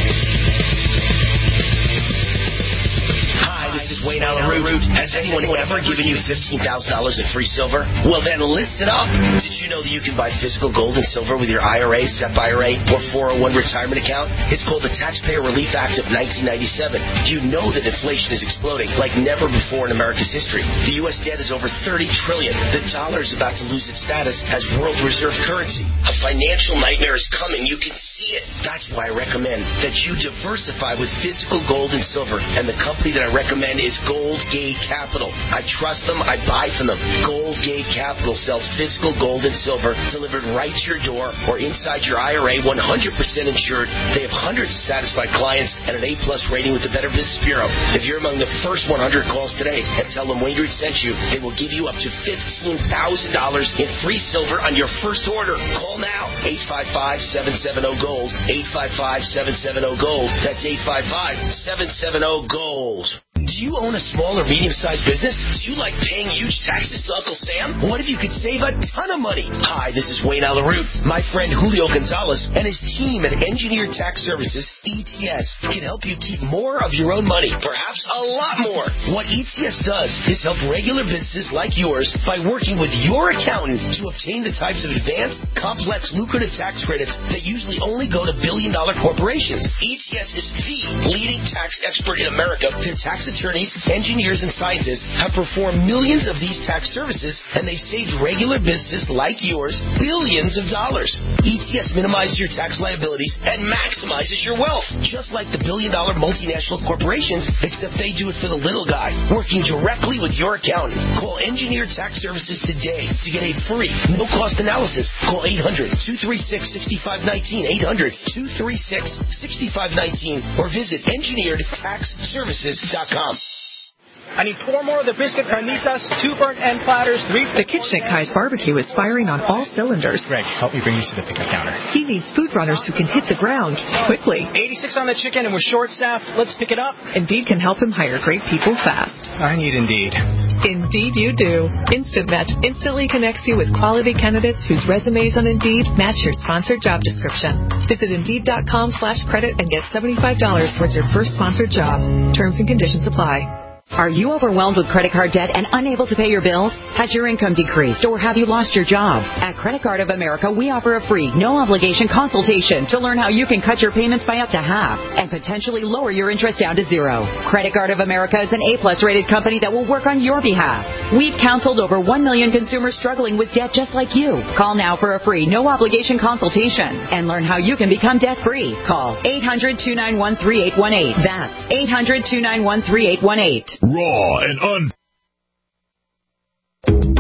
This is Wayne Allyn Root. Has anyone ever given you fifteen thousand dollars in free silver? Well, then listen up. Did you know that you can buy physical gold and silver with your I R A, S E P I R A, or four oh one retirement account? It's called the Taxpayer Relief Act of nineteen ninety-seven. You know that inflation is exploding like never before in America's history. The U S debt is over thirty trillion dollars. The dollar is about to lose its status as world reserve currency. A financial nightmare is coming. You can see it. That's why I recommend that you diversify with physical gold and silver. And the company that I recommend is Gold Gate Capital. I trust them. I buy from them. Gold Gate Capital sells physical gold and silver delivered right to your door or inside your I R A, one hundred percent insured. They have hundreds of satisfied clients and an A-plus rating with the Better Business Bureau. If you're among the first one hundred calls today and tell them Wayne Root sent you, they will give you up to fifteen thousand dollars in free silver on your first order. Call now. eight five five, seven seven zero, GOLD. eight five five, seven seven zero, GOLD. That's eight five five, seven seven zero, GOLD. Do you own a small or medium-sized business? Do you like paying huge taxes to Uncle Sam? What if you could save a ton of money? Hi, this is Wayne Allyn Root. My friend Julio Gonzalez and his team at Engineered Tax Services, E T S, can help you keep more of your own money, perhaps a lot more. What E T S does is help regular businesses like yours by working with your accountant to obtain the types of advanced, complex, lucrative tax credits that usually only go to billion-dollar corporations. E T S is the leading tax expert in America. Their tax attorneys, engineers, and scientists have performed millions of these tax services, and they've saved regular businesses like yours billions of dollars. E T S minimizes your tax liabilities and maximizes your wealth, just like the billion-dollar multinational corporations, except they do it for the little guy, working directly with your accountant. Call Engineered Tax Services today to get a free, no-cost analysis. Call eight hundred, two three six, six five one nine, eight hundred, two three six, six five one nine, or visit engineered tax services dot com. I need four more of the biscuit carnitas, two burnt end platters, three... The kitchen at Kai's Barbecue is firing on all cylinders. Greg, help me bring these to the pickup counter. He needs food runners who can hit the ground quickly. eighty-six on the chicken and we're short-staffed. Let's pick it up. Indeed can help him hire great people fast. I need Indeed. Indeed you do. Instant Match instantly connects you with quality candidates whose resumes on Indeed match your sponsored job description. Visit Indeed.com slash credit and get seventy-five dollars towards your first sponsored job. Terms and conditions apply. Are you overwhelmed with credit card debt and unable to pay your bills? Has your income decreased or have you lost your job? At Credit Card of America, we offer a free, no-obligation consultation to learn how you can cut your payments by up to half and potentially lower your interest down to zero. Credit Card of America is an A-plus rated company that will work on your behalf. We've counseled over one million consumers struggling with debt just like you. Call now for a free, no-obligation consultation and learn how you can become debt-free. Call eight hundred, two nine one, three eight one eight. That's eight hundred, two nine one, three eight one eight. Raw and un...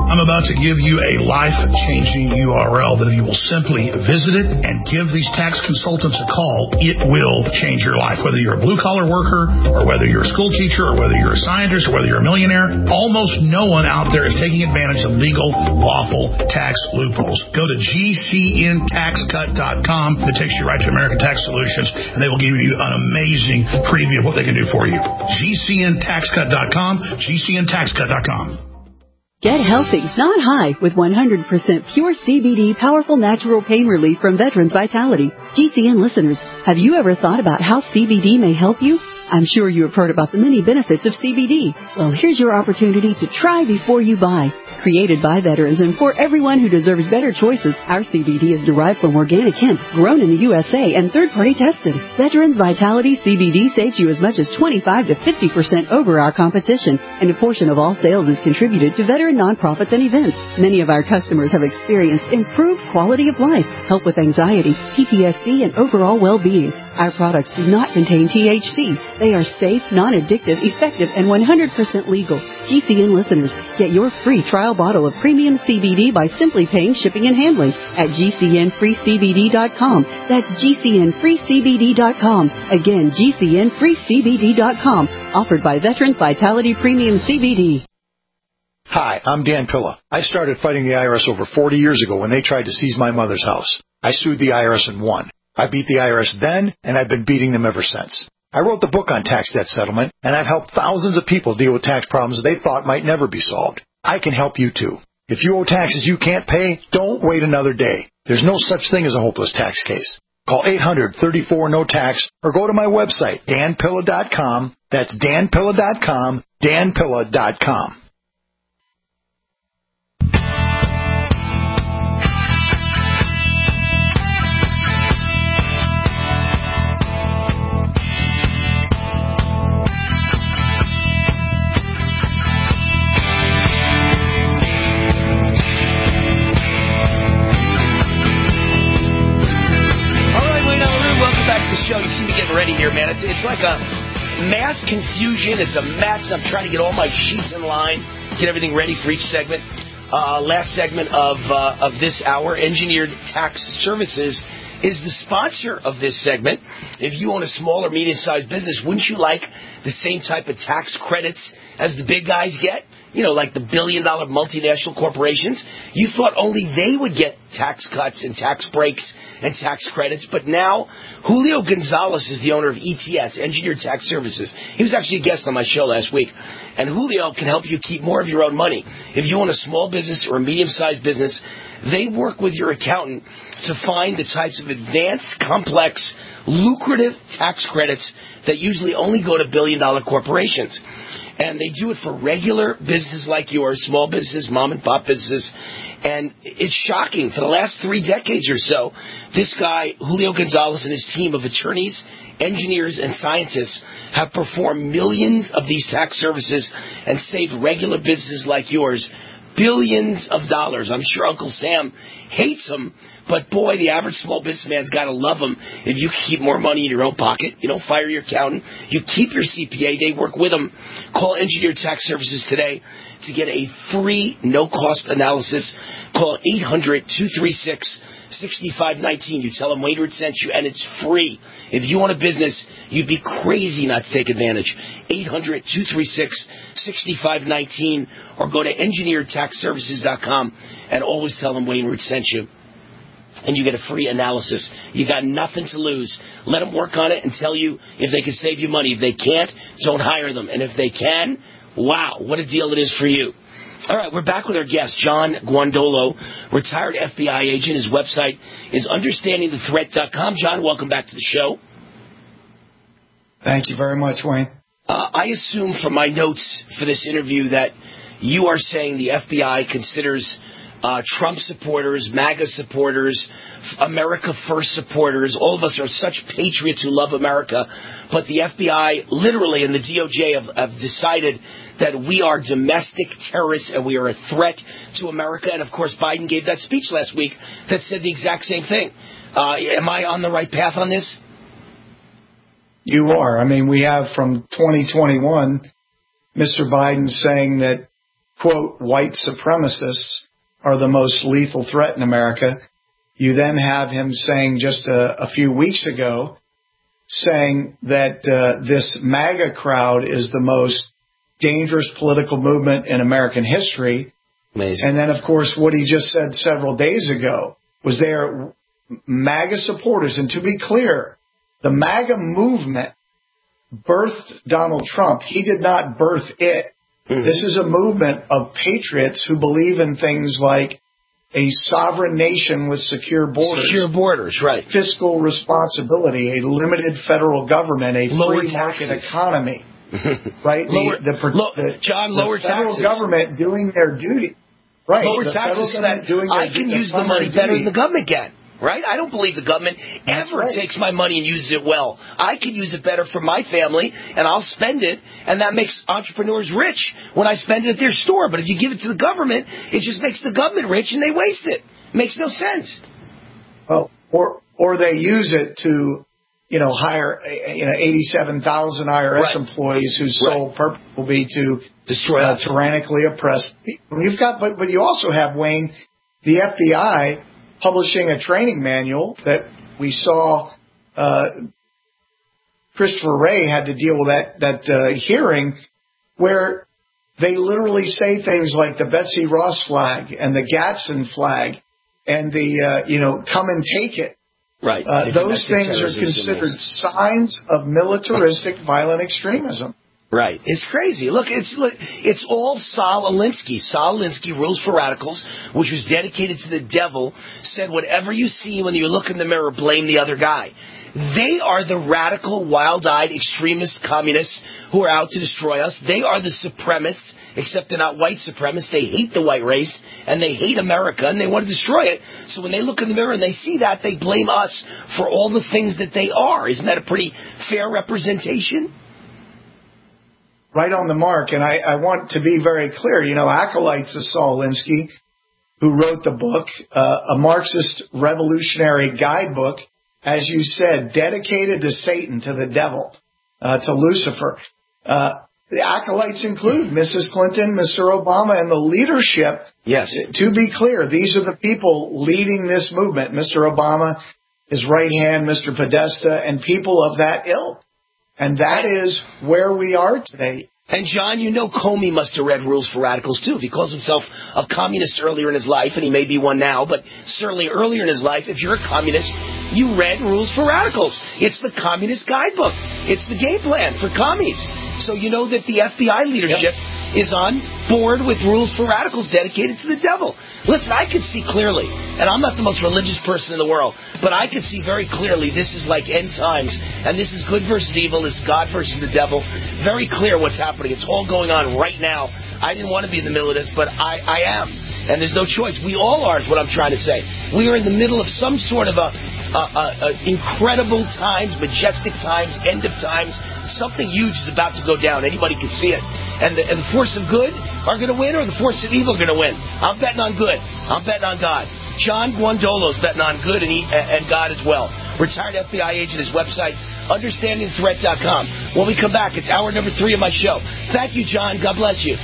I'm about to give you a life-changing U R L that if you will simply visit it and give these tax consultants a call, it will change your life. Whether you're a blue-collar worker or whether you're a school teacher or whether you're a scientist or whether you're a millionaire, almost no one out there is taking advantage of legal, lawful tax loopholes. Go to G C N tax cut dot com. It takes you right to American Tax Solutions, and they will give you an amazing preview of what they can do for you. G C N tax cut dot com, G C N tax cut dot com. Get healthy, not high, with one hundred percent pure C B D powerful natural pain relief from Veterans Vitality. G C N listeners, have you ever thought about how C B D may help you? I'm sure you have heard about the many benefits of C B D. Well, here's your opportunity to try before you buy. Created by veterans and for everyone who deserves better choices, our C B D is derived from organic hemp, grown in the U S A and third-party tested. Veterans Vitality C B D saves you as much as twenty-five to fifty percent over our competition, and a portion of all sales is contributed to veteran nonprofits and events. Many of our customers have experienced improved quality of life, help with anxiety, P T S D, and overall well-being. Our products do not contain T H C. They are safe, non-addictive, effective, and one hundred percent legal. G C N listeners, get your free trial bottle of premium C B D by simply paying shipping and handling at G C N free C B D dot com. That's G C N free C B D dot com. Again, G C N free C B D dot com. Offered by Veterans Vitality Premium C B D. Hi, I'm Dan Pilla. I started fighting the I R S over forty years ago when they tried to seize my mother's house. I sued the I R S and won. I beat the I R S then, and I've been beating them ever since. I wrote the book on tax debt settlement, and I've helped thousands of people deal with tax problems they thought might never be solved. I can help you too. If you owe taxes you can't pay, don't wait another day. There's no such thing as a hopeless tax case. Call eight hundred, thirty-four, no tax or go to my website, dan pilla dot com. That's dan pilla dot com, dan pilla dot com. Show. You see me getting ready here, man. It's it's like a mass confusion. It's a mess. I'm trying to get all my sheets in line, get everything ready for each segment. Uh, last segment of uh, of this hour, Engineered Tax Services is the sponsor of this segment. If you own a small or medium-sized business, wouldn't you like the same type of tax credits as the big guys get? You know, like the billion-dollar multinational corporations. You thought only they would get tax cuts and tax breaks and tax credits, but now Julio Gonzalez is the owner of E T S, Engineered Tax Services. He was actually a guest on my show last week, and Julio can help you keep more of your own money. If you own a small business or a medium-sized business, they work with your accountant to find the types of advanced, complex, lucrative tax credits that usually only go to billion-dollar corporations. And they do it for regular businesses like yours, small businesses, mom-and-pop businesses. And it's shocking. For the last three decades or so, this guy, Julio Gonzalez, and his team of attorneys, engineers, and scientists have performed millions of these tax services and saved regular businesses like yours billions of dollars. I'm sure Uncle Sam hates them, but boy, the average small businessman's got to love them. If you keep more money in your own pocket, you don't fire your accountant, you keep your C P A, they work with them. Call Engineered Tax Services today to get a free, no-cost analysis. Call eight hundred, two three six, six five one nine. You tell them Wainwright sent you, and it's free. If you own a business, you'd be crazy not to take advantage. eight hundred, two three six, six five one nine, or go to engineered tax services dot com and always tell them Wainwright sent you. And you get a free analysis. You got nothing to lose. Let them work on it and tell you if they can save you money. If they can't, don't hire them. And if they can, wow, what a deal it is for you. All right, we're back with our guest, John Guandolo, retired F B I agent. His website is understanding the threat dot com. John, welcome back to the show. Thank you very much, Wayne. Uh, I assume from my notes for this interview that you are saying the F B I considers uh, Trump supporters, MAGA supporters, America First supporters. All of us are such patriots who love America, but the F B I literally and the D O J have, have decided that we are domestic terrorists and we are a threat to America. And, of course, Biden gave that speech last week that said the exact same thing. Uh, am I on the right path on this? You are. I mean, we have from twenty twenty-one, Mister Biden saying that quote, white supremacists are the most lethal threat in America. You then have him saying just a, a few weeks ago, saying that uh, this MAGA crowd is the most dangerous political movement in American history. Amazing. And then, of course, what he just said several days ago was there MAGA supporters. And to be clear, the MAGA movement birthed Donald Trump. He did not birth it. Mm-hmm. This is a movement of patriots who believe in things like a sovereign nation with secure borders. Secure borders, right. Fiscal responsibility, a limited federal government, a lower free market taxes. economy. Right? Lower, the, the, lo- the, John, the lower federal taxes. government doing their duty. Right. Lower the taxes so that doing I can use the money better than the government can. Right? I don't believe the government That's ever right. takes my money and uses it well. I can use it better for my family, and I'll spend it, and that makes entrepreneurs rich when I spend it at their store. But if you give it to the government, it just makes the government rich, and they waste it. It makes no sense. Well, or or they use it to, you know, hire you know eighty-seven thousand I R S Right. employees whose sole Right. purpose will be to destroy uh, us. tyrannically oppress people. You've got, but but you also have, Wayne, the F B I publishing a training manual that we saw. Uh, Christopher Wray had to deal with that that uh, hearing where they literally say things like the Betsy Ross flag and the Gadsden flag and the uh, you know come and take it. Right. Uh, those things are considered signs of militaristic violent extremism. Right. It's crazy. Look, it's look, it's all Saul Alinsky. Saul Alinsky, Rules for Radicals, which was dedicated to the devil, said whatever you see when you look in the mirror, blame the other guy. They are the radical, wild-eyed, extremist communists who are out to destroy us. They are the supremacists, except they're not white supremacists. They hate the white race, and they hate America, and they want to destroy it. So when they look in the mirror and they see that, they blame us for all the things that they are. Isn't that a pretty fair representation? Right on the mark. And I, I want to be very clear. You know, acolytes of Saul Alinsky, who wrote the book, uh, a Marxist revolutionary guidebook, as you said, dedicated to Satan, to the devil, uh, to Lucifer. Uh, the acolytes include Missus Clinton, Mister Obama, and the leadership. Yes. To be clear, these are the people leading this movement. Mister Obama, his right hand, Mister Podesta, and people of that ilk. And that is where we are today. And, John, you know Comey must have read Rules for Radicals, too. If he calls himself a communist earlier in his life, and he may be one now, but certainly earlier in his life, if you're a communist, you read Rules for Radicals. It's the communist guidebook. It's the game plan for commies. So you know that the F B I leadership yep. is on board with Rules for Radicals dedicated to the devil. Listen, I could see clearly, and I'm not the most religious person in the world, but I could see very clearly this is like end times, and this is good versus evil, this is God versus the devil. Very clear what's happening. It's all going on right now. I didn't want to be in the middle of this, but I, I am. And there's no choice. We all are is what I'm trying to say. We are in the middle of some sort of a, a, a, a incredible times, majestic times, end of times. Something huge is about to go down. Anybody can see it. And the, and the force of good are going to win, or the force of evil are going to win. I'm betting on good. I'm betting on God. John Guandolo's betting on good and, he, and God as well. Retired F B I agent, his website, understanding threat dot com. When we come back, it's hour number three of my show. Thank you, John. God bless you.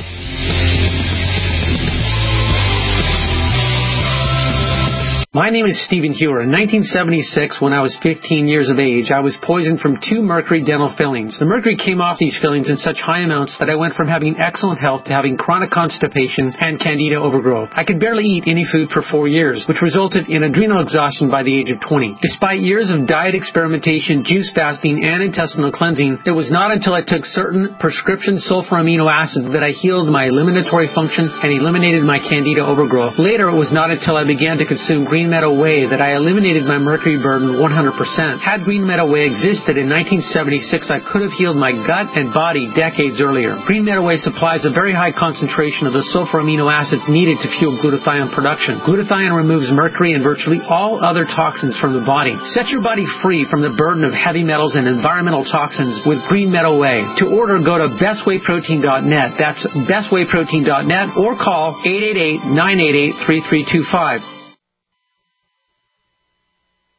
My name is Stephen Hewer. In nineteen seventy-six, when I was fifteen years of age, I was poisoned from two mercury dental fillings. The mercury came off these fillings in such high amounts that I went from having excellent health to having chronic constipation and candida overgrowth. I could barely eat any food for four years, which resulted in adrenal exhaustion by the age of twenty. Despite years of diet experimentation, juice fasting, and intestinal cleansing, it was not until I took certain prescription sulfur amino acids that I healed my eliminatory function and eliminated my candida overgrowth. Later, it was not until I began to consume green Green Meadow Whey that I eliminated my mercury burden one hundred percent. Had Green Meadow Whey existed in nineteen seventy-six, I could have healed my gut and body decades earlier. Green Meadow Whey supplies a very high concentration of the sulfur amino acids needed to fuel glutathione production. Glutathione removes mercury and virtually all other toxins from the body. Set your body free from the burden of heavy metals and environmental toxins with Green Meadow Whey. To order, go to best whey protein dot net. That's best whey protein dot net or call eight eight eight, nine eight eight, three three two five.